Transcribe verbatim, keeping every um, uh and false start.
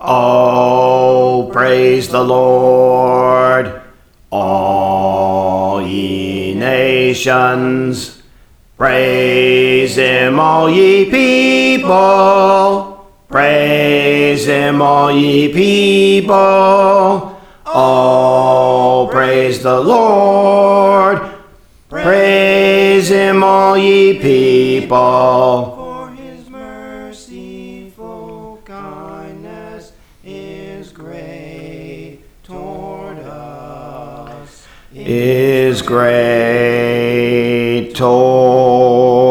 Oh, praise the Lord, all ye nations. Praise him, all ye people. Praise him, all ye people. Oh, praise the Lord. Praise him, all ye people. For his merciful kindness is great toward us. Is great toward